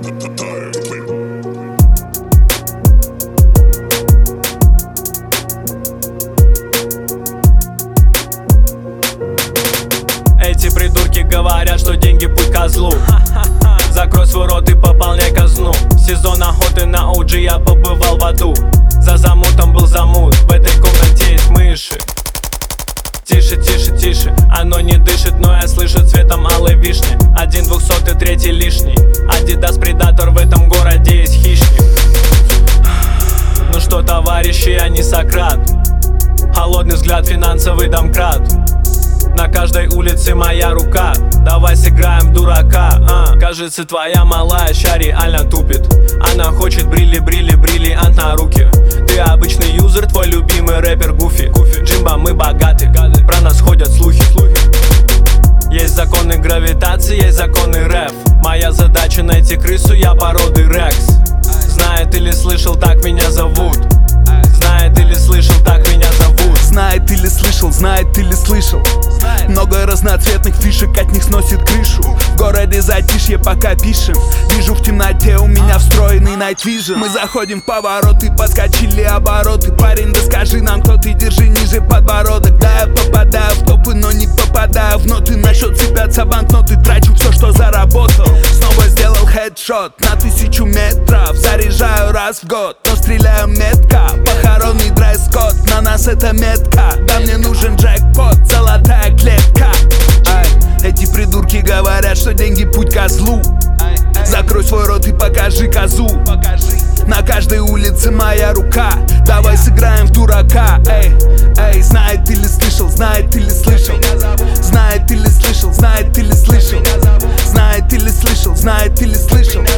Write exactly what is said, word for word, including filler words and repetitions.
Эти придурки говорят, что деньги путь козлу. Закрой свой рот и пополняй казну. Сезон охоты на о джи, я побывал в аду. За замутом был замут, в этой комнате есть мыши. Тише, тише, тише, оно не дышит, но я слышу цветом алой вишни. Один двухсотый, третий лишний. Адидас предатор, в этом городе есть хищник. Ну что, товарищи, я не Сократ. Холодный взгляд, финансовый домкрат. На каждой улице моя рука. Давай сыграем в дурака, а. Кажется, твоя малая ща реально тупит. Она хочет брили, брили, бриллиант на руки. Ты обычный юзер, твой любимый рэпер Гуфи. Джимба, мы богаты, про нас ходят слухи. Есть законы гравитации, есть законы рэп. Моя задача найти крысу, я породы Рекс. Знает или слышал, так меня зовут. Знает или слышал, так меня зовут. Знает или слышал, знает или слышал. Много разноцветных фишек, от них сносит крышу. В городе затишье, пока пишем. Вижу в темноте, у меня встроенный Night Vision. Мы заходим в повороты, подскочили обороты. Парень, да скажи нам, кто ты, держи ниже подбородок. Да, я попадаю в топы, но не попадаю в ноты. На счет сыпятся банкноты, трачу все, что заработал. Снова сделал хедшот на тысячу метров. Заряжаю раз в год, но стреляю метко. Похоронный дресс-код, на нас это метка. Да мне нужен джекпот, золотая клетка. Ай, эти придурки говорят, что деньги путь козлу. Закрой свой рот и покажи козу. На каждой улице моя рука. Давай сыграем в дурака. Эй, эй, знает или слышал, знает или слышал. Знает или слышал, знает или слышал. Знает или слышал, знает или слышал.